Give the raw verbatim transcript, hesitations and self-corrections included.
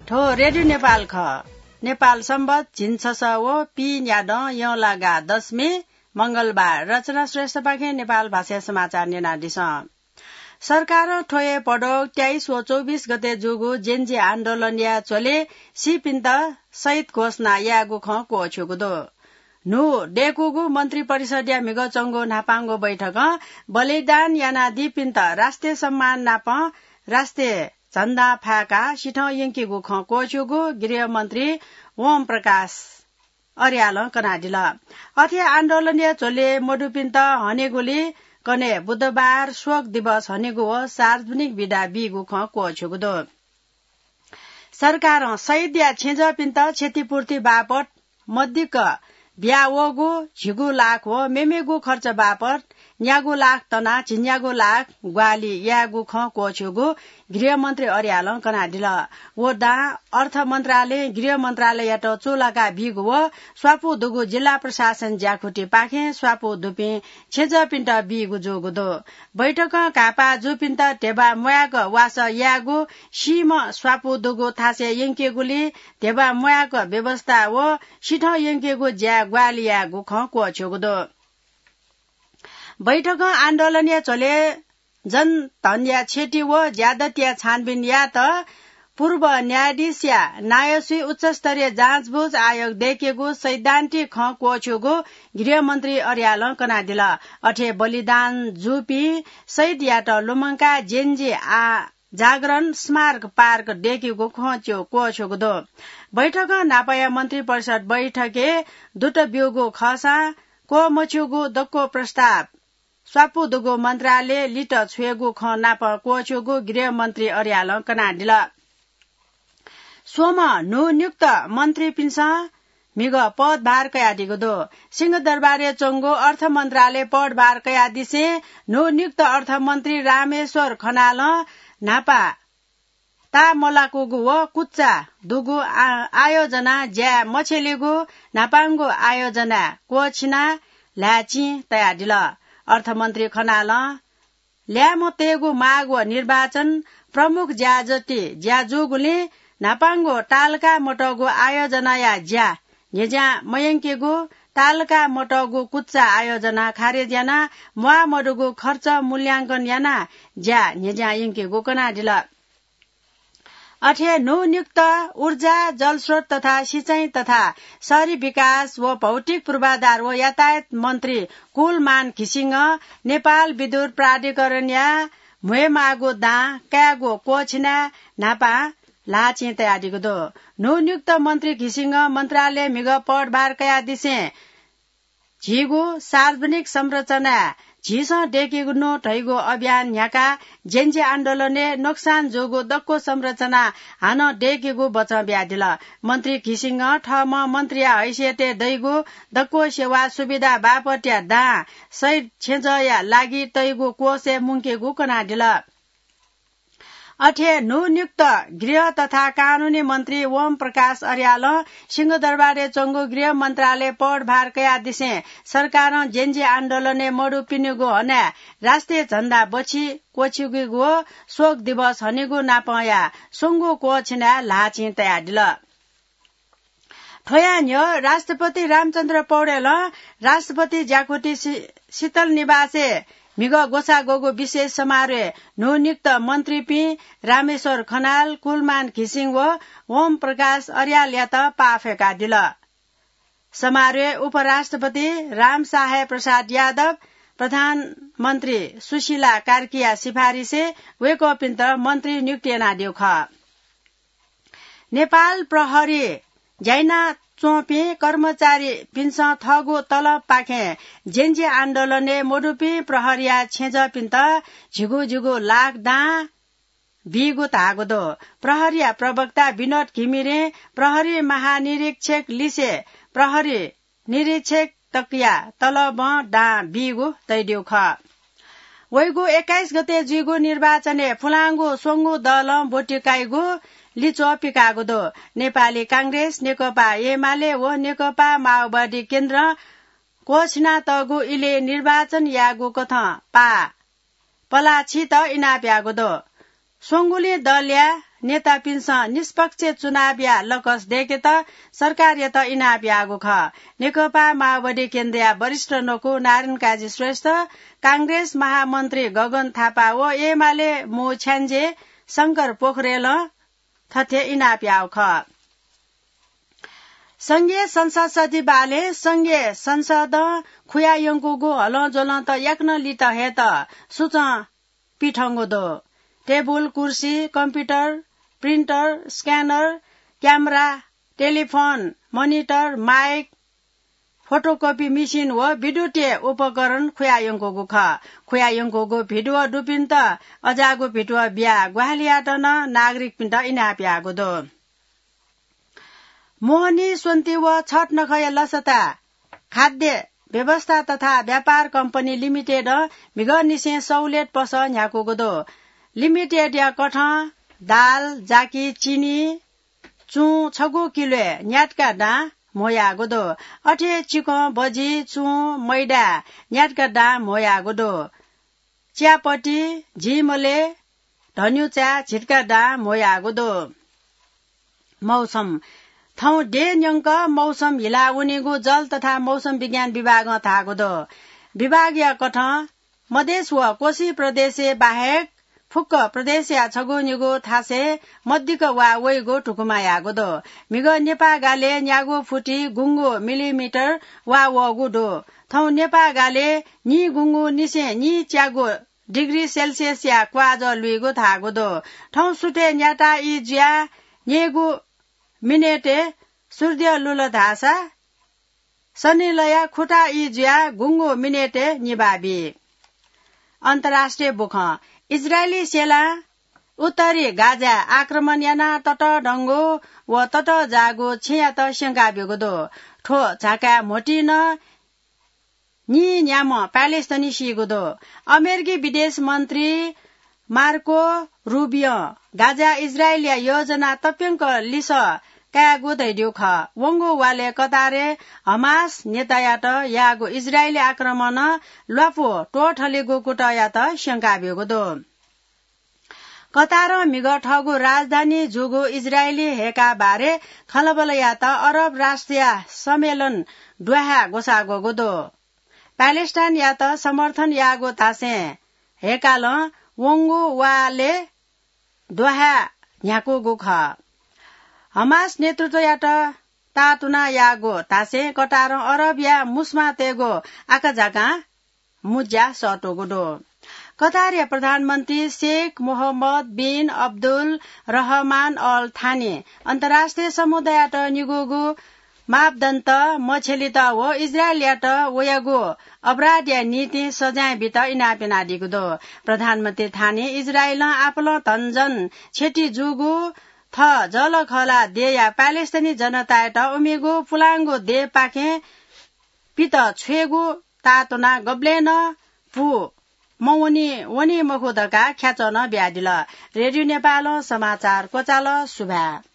ठो रेडियो नेपाल ख नेपाल सम्बत झिन्छस वो पी न्याड यो लागा दशमी मंगलबार रचना श्रेष्ठ पाखे नेपाल भाषा समाचार नेनाडिस सरकार ठोए पडोक तेइस व चौबीस गते जुगु जेन्जी आन्दोलन या चले सिपिन्त सहित घोषणा या गुख को छुगुदो नु डेकुगु मन्त्री परिषद या मिग चंगो नापाङ्गो बैठक बलिदान याना दिपिन्त राष्ट्रिय सम्मान नाप राष्ट्रिय झण्डा फाका सिठ यंकी गुख को छुगु गृह मन्त्री ओम प्रकाश अर्याल कनाडिल अथे आन्दोलन या चले मडुपिन्त हनेगुली कने बुधबार शोक दिवस हनेगु हो सार्वजनिक विदा बिगु ख को छुगुदो सरकार शहीद या छेज पिन्त क्षतिपूर्ति बापत मध्यक ब्यावगु झिगु लाख हो मेमेगु खर्च बापत न्यागु लाख तना चिन्यागु लाख ग्वाली यागु ख को छुगु गृह मन्त्री अर्याल कनाडिल वो डा अर्थ मन्त्रालय गृह मन्त्रालय याट चोलाका बिगु हो स्वापु दुगु जिल्ला प्रशासन ज्याखुटी पाखे स्वापु दुपी छेज पिन्ट बिगु जोगुदो बैठक कापा जुपिन्त टेबा मयाक वास यागु सीम स्वापु दुगु थासे यंकेगुली टेबा मयाक व्यवस्था हो सिठ यंकेगु ज्या ग्वाली यागु ख को छुगुदो बैठक आन्दोलन या चले जन धन्या छेटी वो ज्यादतिया छानबिन या त पूर्व न्यायाधीश या नायसी उच्च स्तरीय जाँचबुझ आयोग देखेको सैद्धान्तिक ख कोछुगो गृह मन्त्री अर्याल कनाडिल अठे बलिदान जुपी सहित या त लुमङका जेन्जी आ जागरण स्मारक पार्क देखेको खोच्यो कोछुगो बैठक नापाया मन्त्री परिषद बैठके दुट बिउगो खसा को मछुगो दक्को प्रस्ताव स्वापु दुगो मन्त्रालय लिट छुएगु ख नाप कोछुगु गृह मन्त्री अर्याल कनाडिल सोम नु नियुक्त मन्त्री पिन्स मिग पदभार कयादिगो दो सिंहदरबारे चंगो अर्थ मन्त्रालय पदभार कयादिसे नु नियुक्त अर्थ मन्त्री रामेश्वर खनाल नापा ता मलाकुगु व कुच्चा दुगु आयोजना ज्या मछेलिगु नापाङ्गो आयोजना कोछिना ल्याची तयादिल अर्थमन्त्री खनाल ल्यामो तेगु माग व निर्वाचन प्रमुख ज्याजटी ज्याजुगुले नापाङ्गो टालका मोटगु आयोजना या ज्या नेज्या मयंकेगु टालका मोटगु कुच्चा आयोजना खारेज याना मुआ मडुगु खर्च मूल्याङ्कन याना ज्या नेज्या यंकेगु कनाडिल अठे नु नियुक्त ऊर्जा जलस्रोत तथा सिंचाई तथा शहरी विकास व भौतिक पूर्वाधार व यातायात मन्त्री कुलमान खिसिङ नेपाल विद्युत प्राधिकरण या मुहेमागो दा क्यागो कोछिना नापा लाचे तयारीको दो नु नियुक्त मन्त्री खिसिङ मन्त्रालय मिग पदभार कया दिसे झिगु सार्वजनिक संरचना झिस डेकेगु ठैगो अभियान न्याका जेन्जे आन्दोलनले नोक्सान जोगो दक्को संरचना हान डेकेगु बच ब्यादिल मन्त्री खिसिङ ठम मन्त्री हैसियते दैगु दक्को सेवा सुविधा बापट्या दा सहित छेजया लागि तैगु कोसे मुङ्केगु कनाडिल अठे नु नियुक्त गृह तथा कानूनी मन्त्री ओम प्रकाश अर्याल सिंहदरबारे चंगो गृह मन्त्रालय पदभार कया दिसे सरकार जेन्जी आन्दोलने मडु पिनेगो हना राष्ट्रिय झण्डा बची कोछिगो शोक दिवस हनेगो नापया सोंगो कोछिना लाची तयादिल ठोयान्यो राष्ट्रपति रामचन्द्र पौडेल राष्ट्रपति ज्याकोटी शीतल निवासे मिग गोसा गोगो विशेष समारोह नु नियुक्त मन्त्री पी रामेश्वर खनाल कुलमान खिसिङ व ओम प्रकाश अर्याल या त पाफेका दिल समारोह उपराष्ट्रपति राम साहे प्रसाद यादव प्रधानमन्त्री सुशीला कार्किया सिफारिसे वेको पिन्त मन्त्री नियुक्ति नाड्यो ख नेपाल प्रहरी जैना चोपी कर्मचारी पिन्स थगो तलब पाखे जेन्जे आन्दोलनले मोडुपी प्रहरिया छेज पिन्त झिगु झिगु लाख दा बिगु तागो दो प्रहरिया प्रवक्ता विनोद घिमिरे प्रहरी महानिरीक्षक लिसे प्रहरी निरीक्षक तकिया तलब डा बिगु तैड्यो ख वैगु एक्काइस गते जिगु निर्वाचने फुलाङ्गु सोङ्गु दल बोटिकाइगु लिचो पिकागो दो नेपाली कांग्रेस नेकपा एमाले व नेकपा माओवादी केन्द्र कोछिना तगु इले निर्वाचन यागु कथ पा पलाछि त इनाप्यागो दो सोङ्गुले दलया नेता पिन्स निष्पक्ष चुनाव या लकस देखे त सरकार यता इनाप आगो ख नेकपा माओवादी केन्द्रीय वरिष्ठ नोकु नारायण काजी श्रेष्ठ कांग्रेस महामन्त्री गगन थापा व एमाले मु छ्यान्जे शंकर पोखरेल थथे इनाप आउ ख संघीय संसद सचिवालय संघीय संसद खुयायंगुगु हल जोल त याक्न लित हेत सुच पिठंगो दो टेबुल कुर्सी computer printer scanner camera telephone monitor mic photocopy machine व विद्युतीय उपकरण खुयायंगुगु ख खुयायंगुगु भिडुवा डुपिन त अजागु भिडुवा बिया ग्वालियाटन नागरिक पिन्ट इनाप्यागु दो मोहनी सोन्ती व छठ नखय लसता खाद्य व्यवस्था तथा व्यापार कम्पनी लिमिटेड मिग निसे सौलेट पस न्याकुगो दो लिमिटेड या कठ दाल जाकी चिनी चु छगु किलो न्याटका डा मोया गोदो अठे चिको बजी चु मैडा न्याटका डा मोया गोदो चियापट्टी झिमले धन्यु चा झिटका डा मोया गोदो मौसम थौ डे न्यंक मौसम हिला उनीगु जल तथा मौसम विज्ञान विभाग थागो दो विभागीय कठ मधेस व कोशी प्रदेश बाहेक फुक्क प्रदेश या छगु निगो थासे मध्यक वा वैगो ठुकुमायागो दो मिग नेपा गाले न्यागो फुटी गुंगो मिलिमिटर वा वगु दो थौ नेपा गाले नि गुंगु निसे नि च्यागो डिग्री सेल्सियस या क्वाज लुइगो थागो दो थौ सुटे न्याटा इ ज्या नेगु मिनेटे सूर्य लुल धासा सनिलया खुटा इ ज्या गुंगो मिनेटे निबाबी अन्तर्राष्ट्रिय बुख इजरायली सेना उत्तरी गाजा आक्रमण याना तट ढंगो व तट जागो छिया त शंका बेगो ठो झाका मोटिन नि न्याम प्यालेस्तानी सिगो दो अमेरिकी विदेश मन्त्री मार्को रूबियो गाजा इजरायल योजना तप्यंक लिस कागो दैड्यो ख वंगो वाले कतारे हमास नेतायात यागो इजरायली आक्रमण लपो टोठलेगो कुटयात शंका बेगो दो कतार मिग ठगो राजधानी जुगो इजरायली हेका बारे खलबल यात अरब राष्ट्रिय सम्मेलन डुहा गोसागो गोदो प्यालेस्टाइन यात समर्थन यागो तासे हेकाल वंगो वाले डुहा न्याको गोख हमास नेतृत्व यात तातुना यागो तासे कटार अरब या मुस्मा तेगो आकाजाका मुज्जा सटोगो दो कतारिया प्रधानमन्त्री Sheikh Mohammed bin Abdul Rahman Al Thani अन्तर्राष्ट्रिय समुदायबाट निगोगो मापदण्ड मछेलित व इजरायलयाट वयागो अपराध या नीति सजाय बित इनापेनादिगो दो प्रधानमन्त्री थानी इजरायल आपल तन्जन छेटी जुगो थ जल खला दे या प्यालेस्तानी जनतायाट उमेगो फुलाङ्गो दे पाखे पित छुएगो तातोना गब्लेन पु मौनी वनी मखुदका ख्याचन ब्यादिल रेडियो नेपाल समाचार कोचाल सुभा